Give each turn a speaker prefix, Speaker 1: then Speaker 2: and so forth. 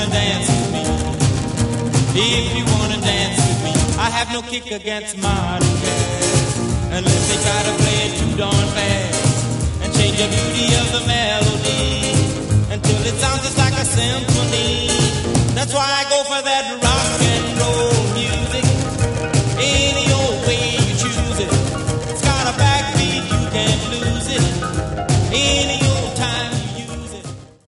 Speaker 1: wanna dance with me, if you wanna dance with me, I have no kick against modern jazz, unless they try to play it too darn fast and change the beauty of the melody.